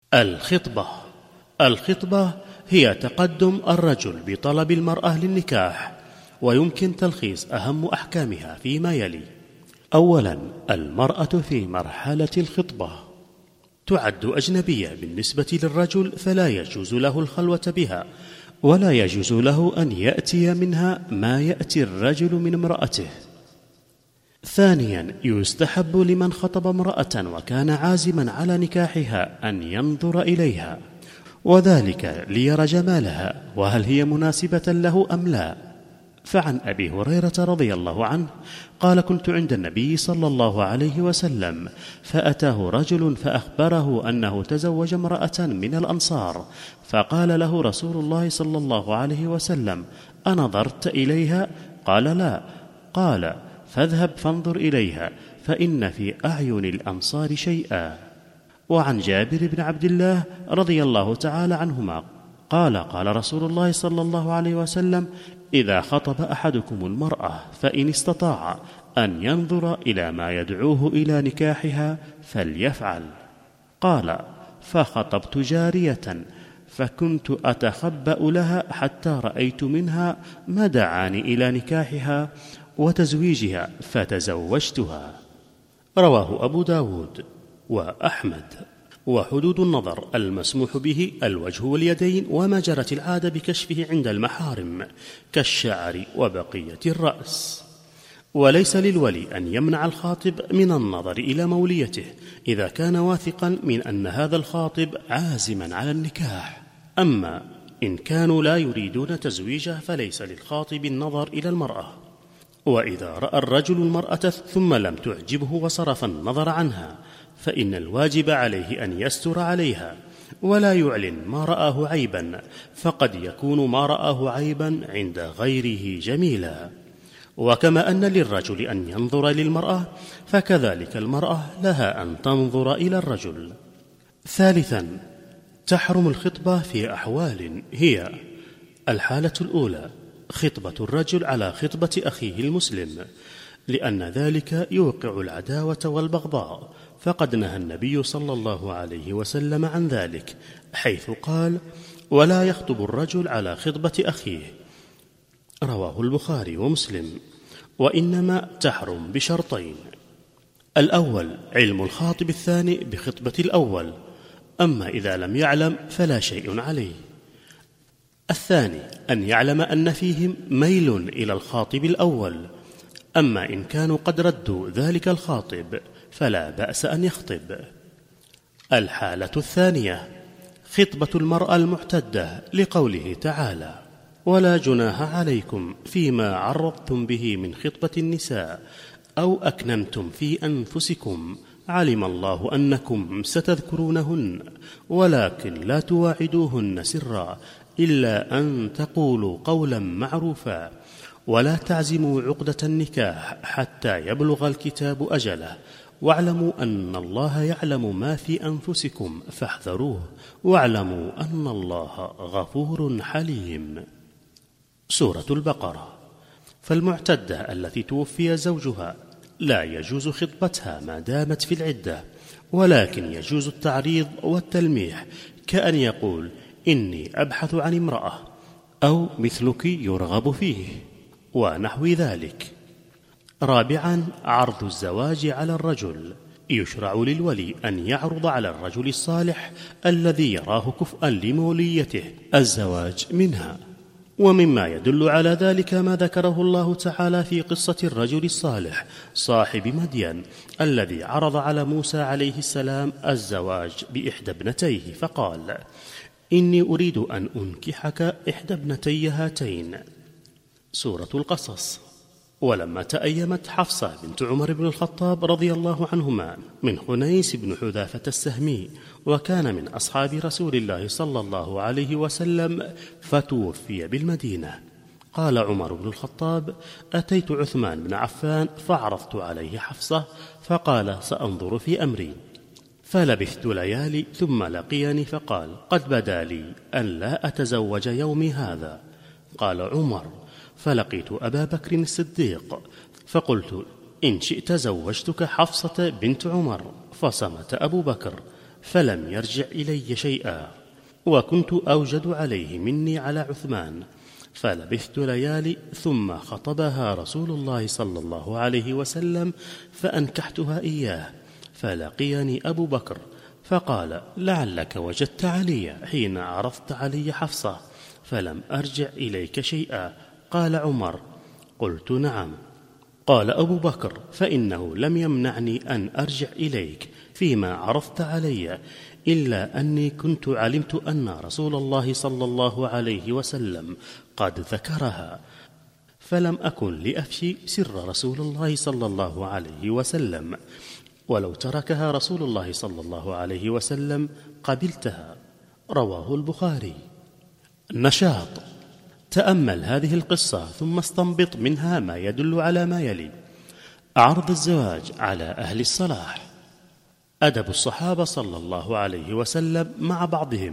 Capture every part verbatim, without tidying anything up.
الخطبة. الخطبة هي تقدم الرجل بطلب المرأة للنكاح، ويمكن تلخيص أهم أحكامها فيما يلي. أولا، المرأة في مرحلة الخطبة تعد أجنبية بالنسبة للرجل، فلا يجوز له الخلوة بها، ولا يجوز له أن يأتي منها ما يأتي الرجل من امرأته. ثانيا، يستحب لمن خطب امرأة وكان عازما على نكاحها أن ينظر إليها، وذلك ليرى جمالها وهل هي مناسبة له أم لا. فعن أبي هريرة رضي الله عنه قال: كنت عند النبي صلى الله عليه وسلم فأتاه رجل فأخبره أنه تزوج امرأة من الأنصار، فقال له رسول الله صلى الله عليه وسلم: أنظرت إليها؟ قال: لا. قال: فاذهب فانظر إليها، فإن في أعين الأنصار شيئا. وعن جابر بن عبد الله رضي الله تعالى عنهما قال: قال رسول الله صلى الله عليه وسلم: إذا خطب أحدكم المرأة فإن استطاع أن ينظر إلى ما يدعوه إلى نكاحها فليفعل. قال: فخطبت جارية فكنت أتخبأ لها حتى رأيت منها ما دعاني إلى نكاحها وتزويجها فتزوجتها. رواه أبو داود وأحمد. وحدود النظر المسموح به الوجه واليدين وما جرت العادة بكشفه عند المحارم كالشعر وبقية الرأس. وليس للولي أن يمنع الخاطب من النظر إلى موليته إذا كان واثقا من أن هذا الخاطب عازما على النكاح. أما إن كانوا لا يريدون تزويجه فليس للخاطب النظر إلى المرأة. وإذا رأى الرجل المرأة ثم لم تعجبه وصرف النظر عنها فإن الواجب عليه أن يستر عليها ولا يعلن ما رآه عيبا، فقد يكون ما رآه عيبا عند غيره جميلا. وكما أن للرجل أن ينظر للمرأة فكذلك المرأة لها أن تنظر إلى الرجل. ثالثا، تحرم الخطبة في أحوال هي: الحالة الأولى خطبة الرجل على خطبة أخيه المسلم، لأن ذلك يوقع العداوة والبغضاء، فقد نهى النبي صلى الله عليه وسلم عن ذلك حيث قال: ولا يخطب الرجل على خطبة أخيه. رواه البخاري ومسلم. وإنما تحرم بشرطين: الأول علم الخاطب الثاني بخطبة الأول، أما إذا لم يعلم فلا شيء عليه. الثاني أن يعلم أن فيهم ميل إلى الخاطب الأول، أما إن كانوا قد ردوا ذلك الخاطب فلا بأس أن يخطب. الحالة الثانية خطبة المرأة المعتدة، لقوله تعالى: ولا جناح عليكم فيما عرضتم به من خطبة النساء أو أكننتم في أنفسكم علم الله أنكم ستذكرونهن ولكن لا تواعدوهن سرا إلا أن تقولوا قولا معروفا ولا تعزموا عقدة النكاح حتى يبلغ الكتاب أجله واعلموا أن الله يعلم ما في أنفسكم فاحذروه واعلموا أن الله غفور حليم. سورة البقرة. فالمعتدة التي توفي زوجها لا يجوز خطبتها ما دامت في العدة، ولكن يجوز التعريض والتلميح، كأن يقول: إني أبحث عن امرأة، أو مثلك يرغب فيه، ونحو ذلك. رابعا، عرض الزواج على الرجل. يشرع للولي أن يعرض على الرجل الصالح الذي يراه كفءا لموليته الزواج منها. ومما يدل على ذلك ما ذكره الله تعالى في قصة الرجل الصالح صاحب مدين الذي عرض على موسى عليه السلام الزواج بإحدى ابنتيه، فقال: إني أريد أن أنكحك إحدى ابنتي هاتين. سورة القصص. ولما تأيمت حفصة بنت عمر بن الخطاب رضي الله عنهما من خنيس بن حذافة السهمي، وكان من أصحاب رسول الله صلى الله عليه وسلم، فتوفي بالمدينة، قال عمر بن الخطاب: أتيت عثمان بن عفان فعرضت عليه حفصة فقال: سأنظر في أمري. فلبثت ليالي ثم لقيني فقال: قد بدا لي أن لا أتزوج يومي هذا. قال عمر: فلقيت أبا بكر الصديق فقلت: إن شئت زوجتك حفصة بنت عمر. فصمت أبو بكر، فلم يرجع إلي شيئا، وكنت أوجد عليه مني على عثمان، فلبثت ليالي ثم خطبها رسول الله صلى الله عليه وسلم فأنكحتها إياه، فلقيني أبو بكر فقال: لعلك وجدت علي حين عرضت علي حفصة فلم أرجع إليك شيئا. قال عمر: قلت: نعم. قال أبو بكر: فإنه لم يمنعني أن أرجع إليك فيما عرضت علي إلا أني كنت علمت أن رسول الله صلى الله عليه وسلم قد ذكرها، فلم أكن لأفشي سر رسول الله صلى الله عليه وسلم، ولو تركها رسول الله صلى الله عليه وسلم قبلتها. رواه البخاري. نشاط: تأمل هذه القصة ثم استنبط منها ما يدل على ما يلي: عرض الزواج على أهل الصلاح، أدب الصحابة صلى الله عليه وسلم مع بعضهم،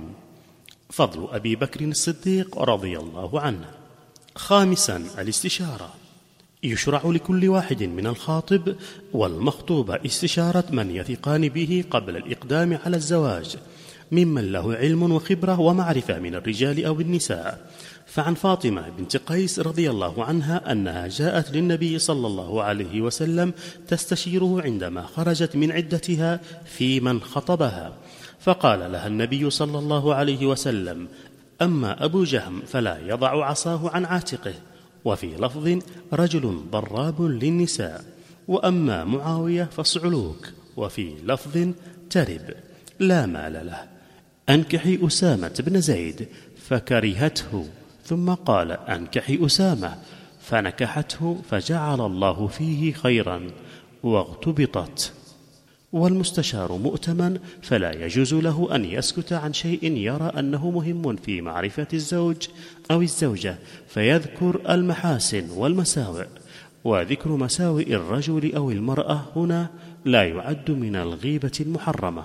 فضل أبي بكر الصديق رضي الله عنه. خامسا: الاستشارة، يشرع لكل واحد من الخاطب والمخطوبة استشارة من يثقان به قبل الإقدام على الزواج ممن له علم وخبرة ومعرفة من الرجال أو النساء. فعن فاطمة بنت قيس رضي الله عنها أنها جاءت للنبي صلى الله عليه وسلم تستشيره عندما خرجت من عدتها في من خطبها، فقال لها النبي صلى الله عليه وسلم: أما أبو جهم فلا يضع عصاه عن عاتقه، وفي لفظ: رجل ضراب للنساء، وأما معاوية فصعلوك، وفي لفظ: ترب لا مال له، أنكحي أسامة بن زيد، فكرهته، ثم قال: أنكحي أسامة، فنكحته فجعل الله فيه خيرا واغتبطت. والمستشار مؤتمن، فلا يجوز له أن يسكت عن شيء يرى أنه مهم في معرفة الزوج أو الزوجة، فيذكر المحاسن والمساوئ، وذكر مساوئ الرجل أو المرأة هنا لا يعد من الغيبة المحرمة.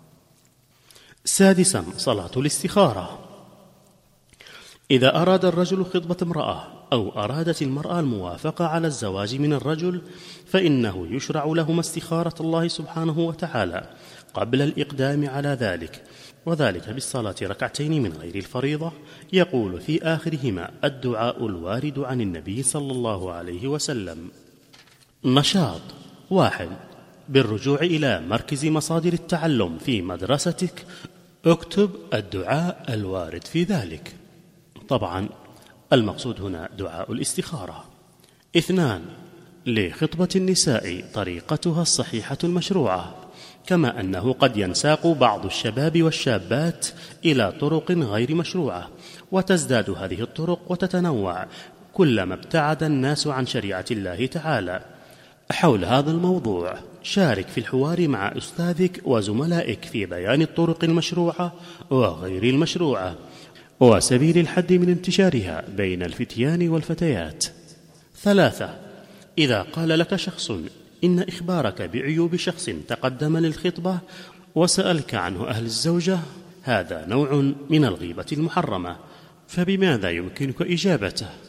سادسا: صلاة الاستخارة، إذا أراد الرجل خطبة امرأة أو أرادت المرأة الموافقة على الزواج من الرجل، فإنه يشرع لهما استخارة الله سبحانه وتعالى قبل الإقدام على ذلك، وذلك بالصلاة ركعتين من غير الفريضة، يقول في آخرهما الدعاء الوارد عن النبي صلى الله عليه وسلم. نشاط: واحد: بالرجوع إلى مركز مصادر التعلم في مدرستك، اكتب الدعاء الوارد في ذلك. طبعا المقصود هنا دعاء الاستخارة. اثنان: لخطبة النساء طريقتها الصحيحة المشروعة، كما أنه قد ينساق بعض الشباب والشابات إلى طرق غير مشروعة، وتزداد هذه الطرق وتتنوع كلما ابتعد الناس عن شريعة الله تعالى. حول هذا الموضوع شارك في الحوار مع أستاذك وزملائك في بيان الطرق المشروعة وغير المشروعة وسبيل الحد من انتشارها بين الفتيان والفتيات. ثلاثة: إذا قال لك شخص إن إخبارك بعيوب شخص تقدم للخطبة وسألك عنه أهل الزوجة، هذا نوع من الغيبة المحرمة، فبماذا يمكنك إجابته؟